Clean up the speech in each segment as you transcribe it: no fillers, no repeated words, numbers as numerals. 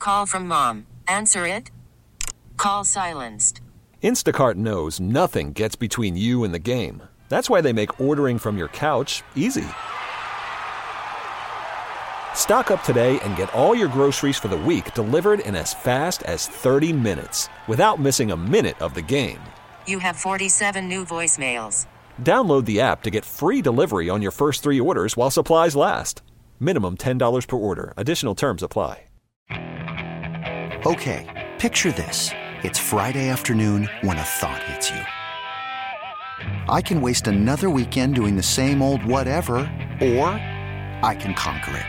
call from mom. Answer it. Call silenced. Instacart knows nothing gets between you and the game. That's why they make ordering from your couch easy. Stock up today and get all your groceries for the week delivered in as fast as 30 minutes without missing a minute of the game. You have 47 new voicemails. Download the app to get free delivery on your first 3 orders while supplies last. Minimum $10 per order. Additional terms apply. Okay, picture this. It's Friday afternoon when a thought hits you. I can waste another weekend doing the same old whatever, or I can conquer it.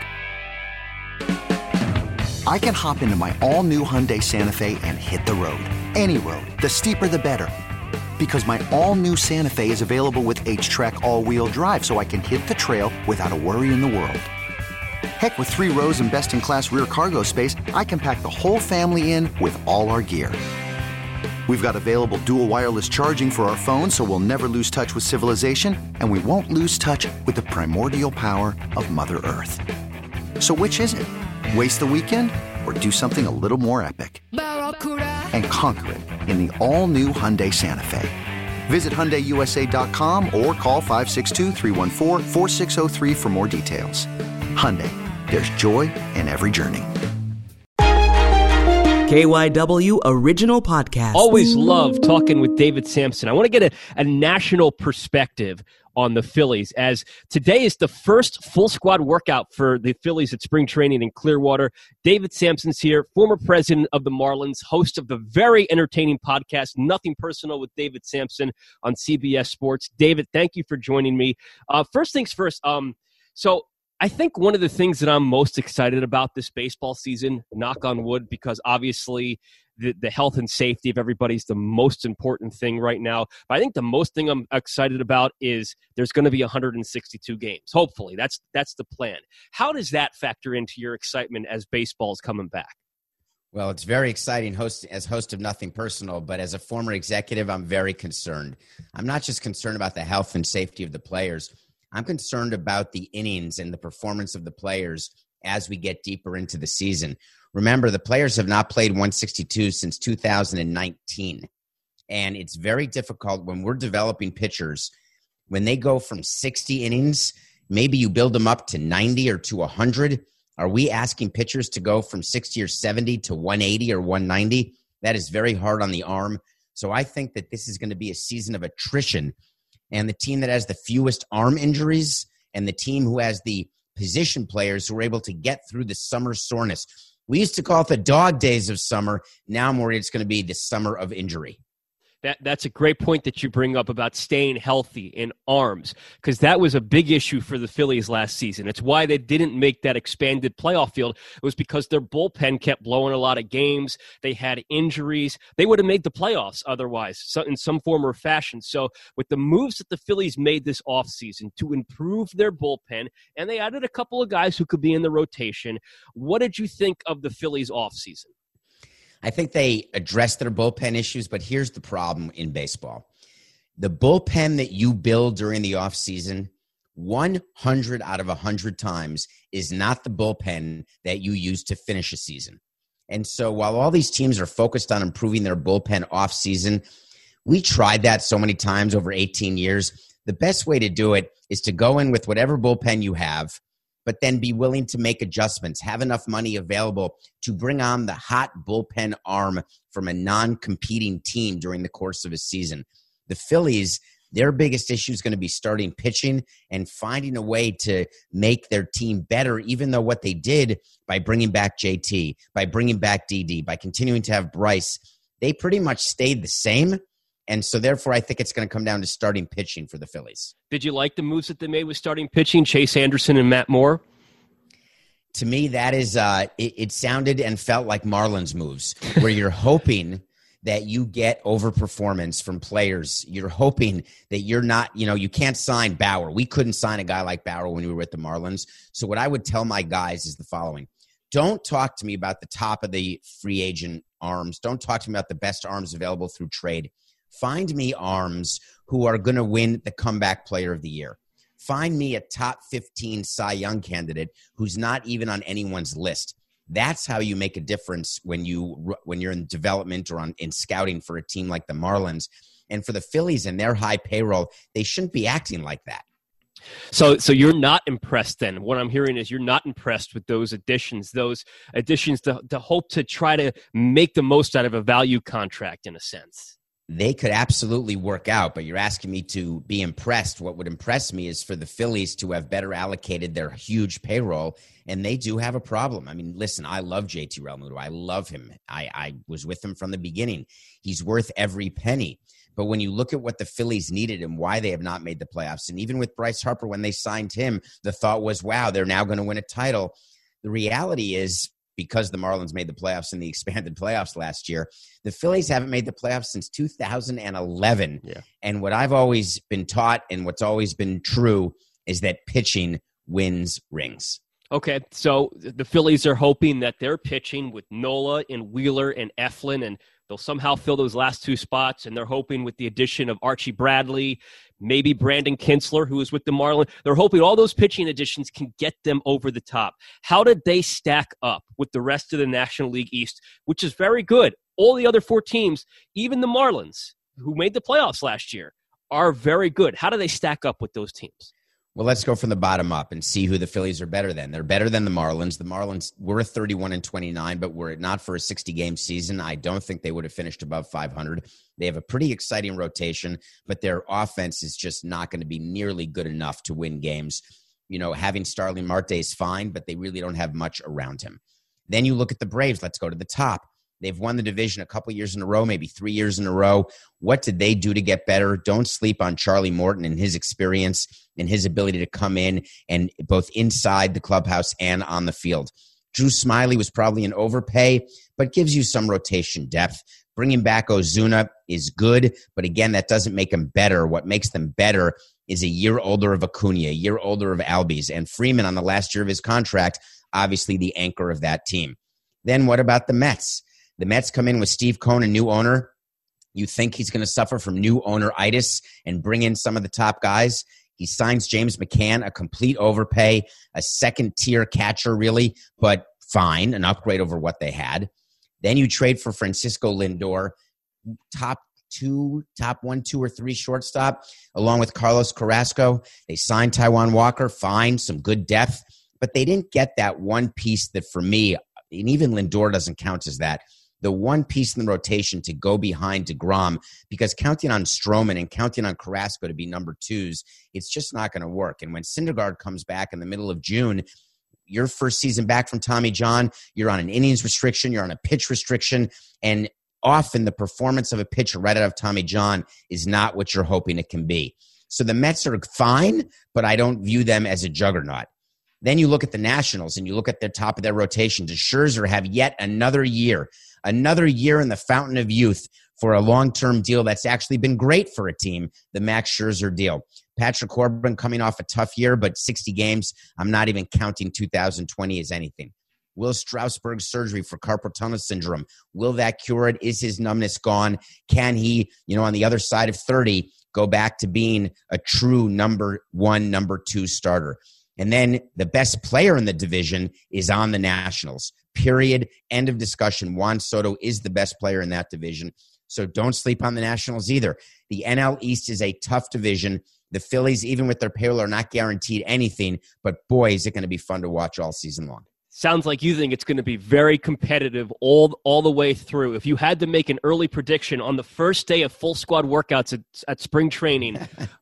I can hop into my all-new Hyundai Santa Fe and hit the road. Any road. The steeper the better. Because my all-new Santa Fe is available with H-Track all-wheel drive, so I can hit the trail without a worry in the world. Heck, with 3 rows and best-in-class rear cargo space, I can pack the whole family in with all our gear. We've got available dual wireless charging for our phones, so we'll never lose touch with civilization, and we won't lose touch with the primordial power of Mother Earth. So which is it? Waste the weekend or do something a little more epic? And conquer it in the all-new Hyundai Santa Fe. Visit HyundaiUSA.com or call 562-314-4603 for more details. Hyundai, there's joy in every journey. KYW Original Podcast. Always love talking with David Samson. I want to get a national perspective on the Phillies, as today is the first full squad workout for the Phillies at spring training in Clearwater. David Samson's here, former president of the Marlins, host of the very entertaining podcast, Nothing Personal with David Samson on CBS Sports. David, thank you for joining me. First things first, so I think one of the things that I'm most excited about this baseball season, knock on wood, because obviously the health and safety of everybody is the most important thing right now. But I think the most thing I'm excited about is there's going to be 162 games. Hopefully, that's the plan. How does that factor into your excitement as baseball's coming back? Well, it's very exciting as host of Nothing Personal, but as a former executive, I'm very concerned. I'm not just concerned about the health and safety of the players. I'm concerned about the innings and the performance of the players as we get deeper into the season. Remember, the players have not played 162 since 2019. And it's very difficult when we're developing pitchers. When they go from 60 innings, maybe you build them up to 90 or to 100. Are we asking pitchers to go from 60 or 70 to 180 or 190? That is very hard on the arm. So I think that this is going to be a season of attrition. And the team that has the fewest arm injuries and the team who has the position players who are able to get through the summer soreness. We used to call it the dog days of summer. Now I'm worried it's going to be the summer of injury. That's a great point that you bring up about staying healthy in arms, because that was a big issue for the Phillies last season. It's why they didn't make that expanded playoff field. It was because their bullpen kept blowing a lot of games. They had injuries. They would have made the playoffs otherwise, so in some form or fashion. So with the moves that the Phillies made this offseason to improve their bullpen, and they added a couple of guys who could be in the rotation, what did you think of the Phillies offseason? I think they addressed their bullpen issues, but here's the problem in baseball. The bullpen that you build during the offseason, 100 out of 100 times is not the bullpen that you use to finish a season. And so while all these teams are focused on improving their bullpen offseason, we tried that so many times over 18 years. The best way to do it is to go in with whatever bullpen you have, but then be willing to make adjustments, have enough money available to bring on the hot bullpen arm from a non-competing team during the course of a season. The Phillies, their biggest issue is going to be starting pitching and finding a way to make their team better, even though what they did by bringing back JT, by bringing back DD, by continuing to have Bryce, they pretty much stayed the same. And so, therefore, I think it's going to come down to starting pitching for the Phillies. Did you like the moves that they made with starting pitching, Chase Anderson and Matt Moore? To me, that is it sounded and felt like Marlins moves, where you're hoping that you get overperformance from players. You're hoping that you're not, you can't sign Bauer. We couldn't sign a guy like Bauer when we were with the Marlins. So what I would tell my guys is the following. Don't talk to me about the top of the free agent arms. Don't talk to me about the best arms available through trade. Find me arms who are going to win the comeback player of the year. Find me a top 15 Cy Young candidate who's not even on anyone's list. That's how you make a difference when you're in development or in scouting for a team like the Marlins. And for the Phillies and their high payroll, they shouldn't be acting like that. So you're not impressed then. What I'm hearing is you're not impressed with those additions to hope to try to make the most out of a value contract in a sense. They could absolutely work out, but you're asking me to be impressed. What would impress me is for the Phillies to have better allocated their huge payroll, and they do have a problem. I mean, listen, I love JT Realmuto. I love him. I was with him from the beginning. He's worth every penny. But when you look at what the Phillies needed and why they have not made the playoffs, and even with Bryce Harper, when they signed him, the thought was, wow, they're now going to win a title. The reality is, because the Marlins made the playoffs in the expanded playoffs last year, the Phillies haven't made the playoffs since 2011. Yeah. And what I've always been taught and what's always been true is that pitching wins rings. Okay, so the Phillies are hoping that their pitching with Nola and Wheeler and Eflin, and they'll somehow fill those last two spots, and they're hoping with the addition of Archie Bradley, maybe Brandon Kinsler, who is with the Marlins, they're hoping all those pitching additions can get them over the top. How did they stack up with the rest of the National League East, which is very good? All the other four teams, even the Marlins, who made the playoffs last year, are very good. How do they stack up with those teams? Well, let's go from the bottom up and see who the Phillies are better than. They're better than the Marlins. The Marlins were 31-29, but were it not for a 60-game season, I don't think they would have finished above 500. They have a pretty exciting rotation, but their offense is just not going to be nearly good enough to win games. You know, having Starling Marte is fine, but they really don't have much around him. Then you look at the Braves. Let's go to the top. They've won the division a couple years in a row, maybe 3 years in a row. What did they do to get better? Don't sleep on Charlie Morton and his experience and his ability to come in and both inside the clubhouse and on the field. Drew Smyly was probably an overpay, but gives you some rotation depth. Bringing back Ozuna is good, but again, that doesn't make them better. What makes them better is a year older of Acuna, a year older of Albies, and Freeman on the last year of his contract, obviously the anchor of that team. Then what about the Mets? The Mets come in with Steve Cohen, a new owner. You think he's going to suffer from new owner-itis and bring in some of the top guys. He signs James McCann, a complete overpay, a second-tier catcher, really, but fine, an upgrade over what they had. Then you trade for Francisco Lindor, top 1, 2, or 3 shortstop, along with Carlos Carrasco. They signed Taijuan Walker, fine, some good depth, but they didn't get that one piece that for me, and even Lindor doesn't count as that, the one piece in the rotation to go behind DeGrom, because counting on Stroman and counting on Carrasco to be number 2s, it's just not going to work. And when Syndergaard comes back in the middle of June, your first season back from Tommy John, you're on an innings restriction, you're on a pitch restriction, and often the performance of a pitcher right out of Tommy John is not what you're hoping it can be. So the Mets are fine, but I don't view them as a juggernaut. Then you look at the Nationals and you look at the top of their rotation. Does Scherzer have yet another year in the fountain of youth for a long-term deal that's actually been great for a team, the Max Scherzer deal? Patrick Corbin coming off a tough year, but 60 games, I'm not even counting 2020 as anything. Will Strasburg's surgery for carpal tunnel syndrome, will that cure it? Is his numbness gone? Can he, on the other side of 30, go back to being a true number 1, number 2 starter? And then the best player in the division is on the Nationals. Period. End of discussion. Juan Soto is the best player in that division. So don't sleep on the Nationals either. The NL East is a tough division. The Phillies, even with their payroll, are not guaranteed anything. But boy, is it going to be fun to watch all season long. Sounds like you think it's going to be very competitive all the way through. If you had to make an early prediction on the first day of full squad workouts at spring training,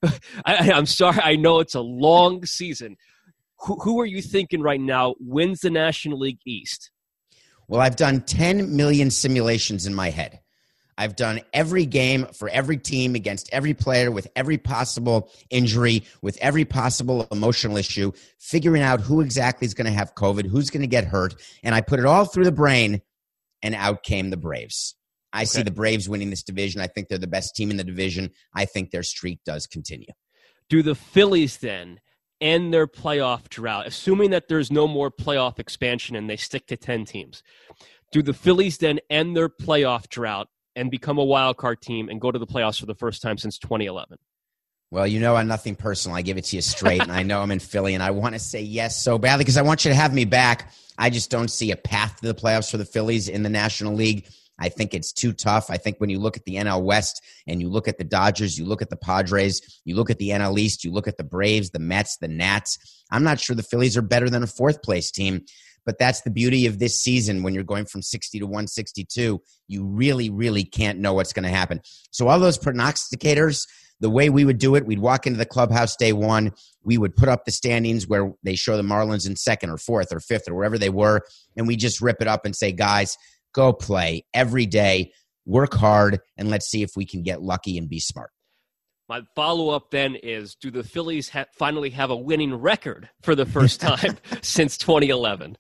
I'm sorry, I know it's a long season. Who are you thinking right now wins the National League East? Well, I've done 10 million simulations in my head. I've done every game for every team against every player with every possible injury, with every possible emotional issue, figuring out who exactly is going to have COVID, who's going to get hurt. And I put it all through the brain, and out came the Braves. I see the Braves winning this division. I think they're the best team in the division. I think their streak does continue. Do the Phillies then end their playoff drought, assuming that there's no more playoff expansion and they stick to 10 teams? Do the Phillies then end their playoff drought and become a wild card team and go to the playoffs for the first time since 2011? Well, you know I'm nothing personal. I give it to you straight, and I know I'm in Philly, and I want to say yes so badly because I want you to have me back. I just don't see a path to the playoffs for the Phillies in the National League. I think it's too tough. I think when you look at the NL West and you look at the Dodgers, you look at the Padres, you look at the NL East, you look at the Braves, the Mets, the Nats, I'm not sure the Phillies are better than a fourth-place team. But that's the beauty of this season when you're going from 60 to 162. You really, really can't know what's going to happen. So all those prognosticators, the way we would do it, we'd walk into the clubhouse day one. We would put up the standings where they show the Marlins in second or fourth or fifth or wherever they were, and we just rip it up and say, guys, go play every day, work hard, and let's see if we can get lucky and be smart. My follow-up then is, do the Phillies finally have a winning record for the first time since 2011?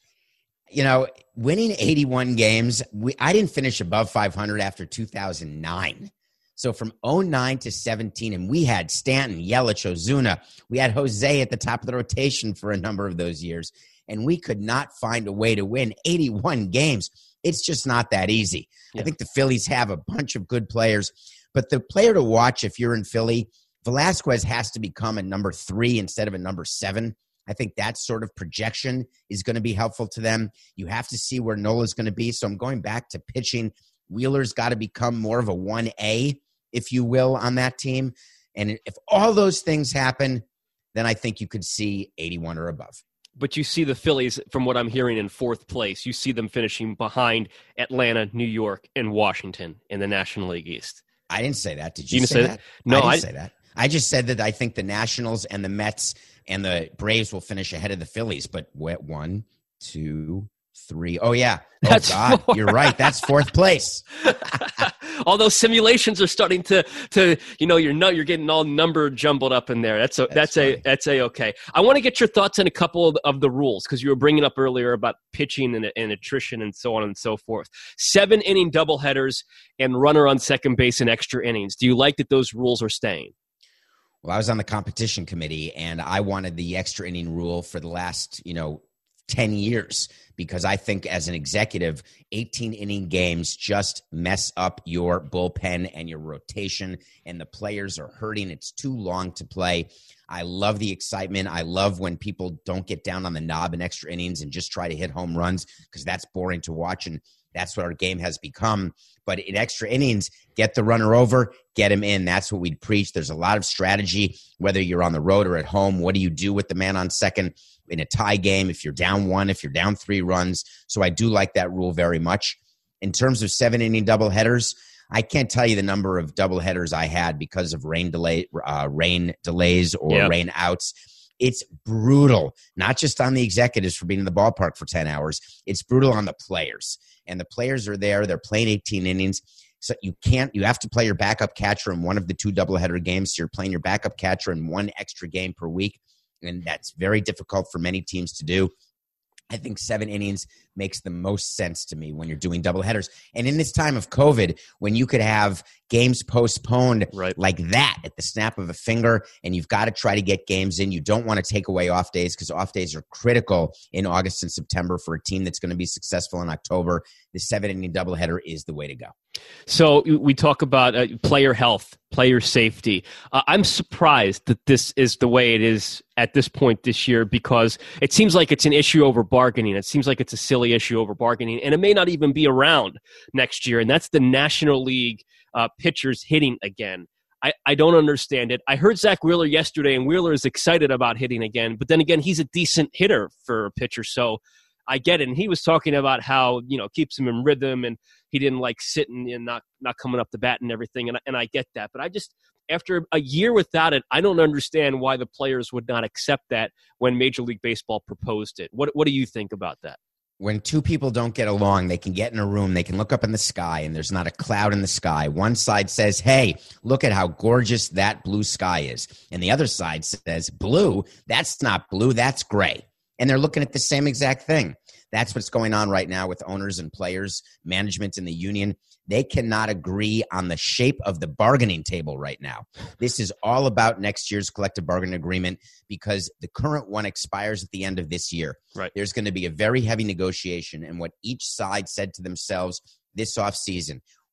You know, winning 81 games, I didn't finish above 500 after 2009. So from 09 to 17, and we had Stanton, Yelich, Ozuna. We had Jose at the top of the rotation for a number of those years, and we could not find a way to win 81 games. It's just not that easy. Yeah. I think the Phillies have a bunch of good players, but the player to watch if you're in Philly, Velasquez has to become a number 3 instead of a number 7. I think that sort of projection is going to be helpful to them. You have to see where Nola's going to be. So I'm going back to pitching. Wheeler's got to become more of a 1A, if you will, on that team. And if all those things happen, then I think you could see 81 or above. But you see the Phillies, from what I'm hearing, in fourth place. You see them finishing behind Atlanta, New York, and Washington in the National League East. I didn't say that. Did you say that? No, I didn't say that. I just said that I think the Nationals and the Mets and the Braves will finish ahead of the Phillies. But 1, 2, 3. Oh, yeah. Oh, that's God. You're right. That's fourth place. All those simulations are starting to you're getting all number jumbled up in there. That's okay. I want to get your thoughts on a couple of the rules because you were bringing up earlier about pitching and attrition and so on and so forth. 7-inning doubleheaders and runner on second base in extra innings. Do you like that those rules are staying? Well, I was on the competition committee, and I wanted the extra inning rule for the last, 10 years because I think as an executive, 18-inning games just mess up your bullpen and your rotation, and the players are hurting. It's too long to play. I love the excitement. I love when people don't get down on the knob in extra innings and just try to hit home runs because that's boring to watch, and that's what our game has become. But in extra innings, get the runner over, get him in. That's what we'd preach. There's a lot of strategy, whether you're on the road or at home. What do you do with the man on second in a tie game if you're down 1, if you're down 3 runs? So I do like that rule very much. In terms of 7-inning doubleheaders, I can't tell you the number of doubleheaders I had because of rain delays or rain outs. It's brutal, not just on the executives for being in the ballpark for 10 hours. It's brutal on the players. And the players are there. They're playing 18 innings. So you have to play your backup catcher in one of the 2 doubleheader games. So you're playing your backup catcher in 1 extra game per week. And that's very difficult for many teams to do. I think 7 innings makes the most sense to me when you're doing doubleheaders. And in this time of COVID, when you could have games postponed like that at the snap of a finger, and you've got to try to get games in, you don't want to take away off days because off days are critical in August and September for a team that's going to be successful in October. The 7-inning doubleheader is the way to go. So we talk about player health, player safety. I'm surprised that this is the way it is at this point this year because it seems like it's an issue over bargaining. It seems like it's a silly issue over bargaining, and it may not even be around next year, and that's the National League pitchers hitting again. I don't understand it. I heard Zach Wheeler yesterday, and Wheeler is excited about hitting again, but then again, he's a decent hitter for a pitcher, so I get it. And he was talking about how, keeps him in rhythm and he didn't like sitting and not coming up the bat and everything. And I get that. But I just, after a year without it, I don't understand why the players would not accept that when Major League Baseball proposed it. What do you think about that? When 2 people don't get along, they can get in a room, they can look up in the sky, and there's not a cloud in the sky. One side says, hey, look at how gorgeous that blue sky is. And the other side says, blue? That's not blue, that's gray. And they're looking at the same exact thing. That's what's going on right now with owners and players, management and the union. They cannot agree on the shape of the bargaining table right now. This is all about next year's collective bargaining agreement because the current one expires at the end of this year. Right. There's going to be a very heavy negotiation, and what each side said to themselves this offseason,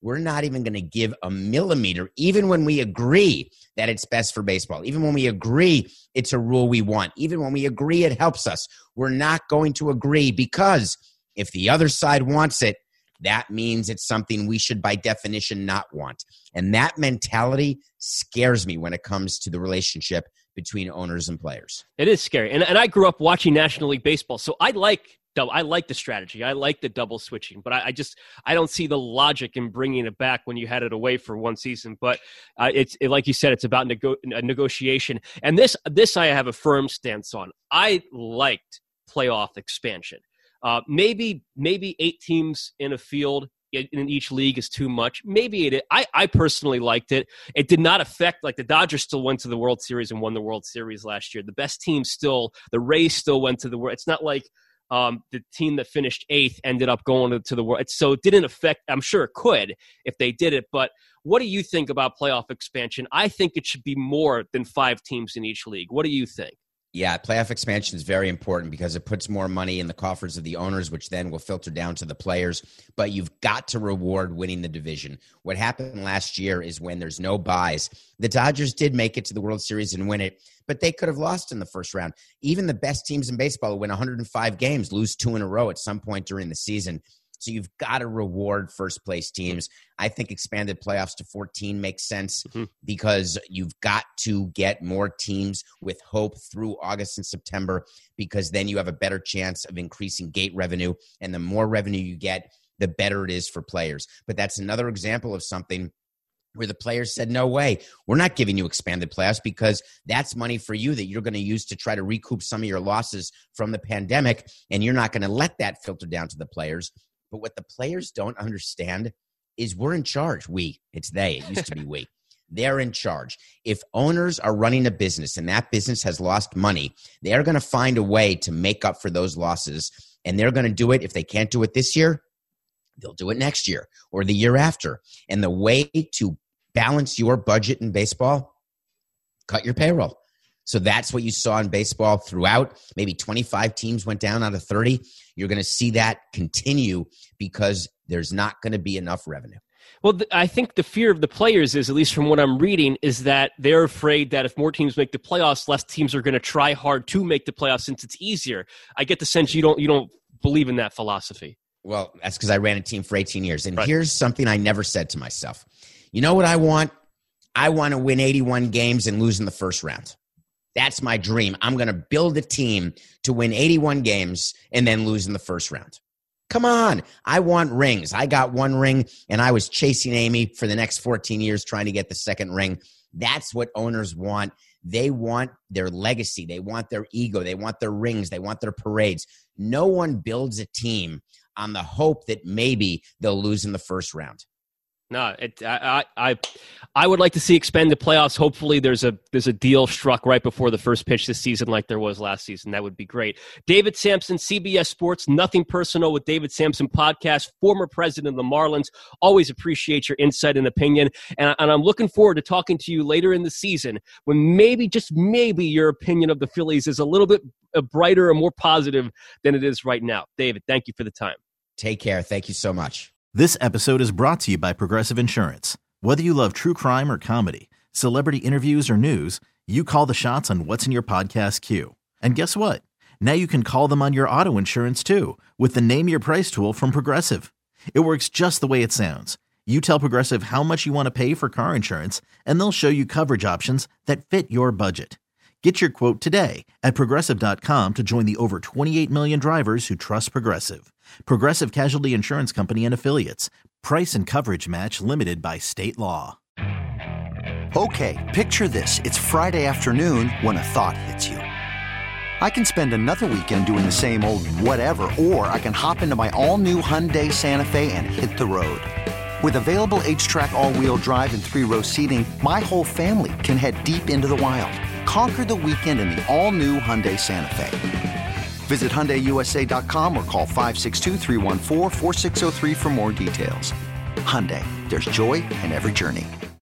we're not even going to give a millimeter, even when we agree that it's best for baseball, even when we agree it's a rule we want, even when we agree it helps us. We're not going to agree, because if the other side wants it, that means it's something we should by definition not want. And that mentality scares me when it comes to the relationship between owners and players. It is scary. And I grew up watching National League Baseball, so I like the strategy. I like the double switching, but I don't see the logic in bringing it back when you had it away for one season. But it's like you said, it's about negotiation. And this I have a firm stance on. I liked playoff expansion. Maybe 8 teams in a field in each league is too much. Maybe it is. I personally liked it. It did not affect, like the Dodgers still went to the World Series and won the World Series last year. The best team the Rays still went to the World. It's not like the team that finished 8th ended up going to the World. So it didn't affect, I'm sure it could if they did it. But what do you think about playoff expansion? I think it should be more than 5 teams in each league. What do you think? Yeah, playoff expansion is very important because it puts more money in the coffers of the owners, which then will filter down to the players. But you've got to reward winning the division. What happened last year is when there's no buys, the Dodgers did make it to the World Series and win it, but they could have lost in the first round. Even the best teams in baseball who win 105 games lose 2 in a row at some point during the season. So you've got to reward first-place teams. I think expanded playoffs to 14 makes sense because you've got to get more teams with hope through August and September, because then you have a better chance of increasing gate revenue. And the more revenue you get, the better it is for players. But that's another example of something where the players said, no way, we're not giving you expanded playoffs because that's money for you that you're going to use to try to recoup some of your losses from the pandemic, and you're not going to let that filter down to the players. But what the players don't understand is we're in charge. It's they. It used to be we. They're in charge. If owners are running a business and that business has lost money, they are going to find a way to make up for those losses. And they're going to do it. If they can't do it this year, they'll do it next year or the year after. And the way to balance your budget in baseball, cut your payroll. So that's what you saw in baseball throughout. Maybe 25 teams went down out of 30. You're going to see that continue because there's not going to be enough revenue. Well, I think the fear of the players is, at least from what I'm reading, is that they're afraid that if more teams make the playoffs, less teams are going to try hard to make the playoffs since it's easier. I get the sense you don't believe in that philosophy. Well, that's because I ran a team for 18 years. And right. Here's something I never said to myself. You know what I want? I want to win 81 games and lose in the first round. That's my dream. I'm going to build a team to win 81 games and then lose in the first round. Come on. I want rings. I got 1 ring, and I was chasing Amy for the next 14 years trying to get the 2nd ring. That's what owners want. They want their legacy. They want their ego. They want their rings. They want their parades. No one builds a team on the hope that maybe they'll lose in the first round. No, I would like to see expanded playoffs. Hopefully there's a deal struck right before the first pitch this season like there was last season. That would be great. David Samson, CBS Sports, Nothing Personal with David Samson podcast, former president of the Marlins. Always appreciate your insight and opinion. And I'm looking forward to talking to you later in the season when maybe, just maybe, your opinion of the Phillies is a little bit brighter and more positive than it is right now. David, thank you for the time. Take care. Thank you so much. This episode is brought to you by Progressive Insurance. Whether you love true crime or comedy, celebrity interviews or news, you call the shots on what's in your podcast queue. And guess what? Now you can call them on your auto insurance too with the Name Your Price tool from Progressive. It works just the way it sounds. You tell Progressive how much you want to pay for car insurance, and they'll show you coverage options that fit your budget. Get your quote today at Progressive.com to join the over 28 million drivers who trust Progressive. Progressive Casualty Insurance Company and Affiliates. Price and coverage match limited by state law. Okay, picture this. It's Friday afternoon when a thought hits you. I can spend another weekend doing the same old whatever, or I can hop into my all-new Hyundai Santa Fe and hit the road. With available H-Track all-wheel drive and 3-row seating, my whole family can head deep into the wild. Conquer the weekend in the all-new Hyundai Santa Fe. Visit HyundaiUSA.com or call 562-314-4603 for more details. Hyundai, there's joy in every journey.